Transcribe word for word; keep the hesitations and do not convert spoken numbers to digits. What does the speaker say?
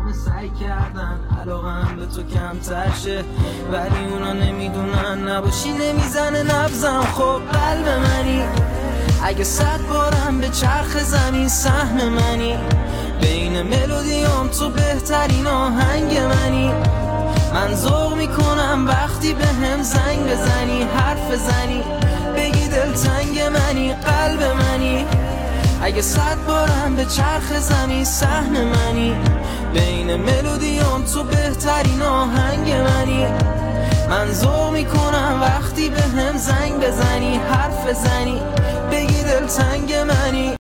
همه سعی کردن علاقم به تو کمتر شه، ولی اونا نمیدونن نباشی نمیزنه نبزم. خب قلب منی، اگه صد بارم به چرخ زمین سهم منی، بین ملودیام تو بهترین آهنگ منی. من ذوق میکنم وقتی به هم زنگ بزنی، حرف بزنی بگی دلتنگ منی، قلب منی. اگه صد بارم به چرخ زمین سهم منی، بین ملودیام تو بهترین آهنگ منی. من ذوق میکنم وقتی به هم زنگ بزنی، حرف بزنی بگی دلتنگ منی.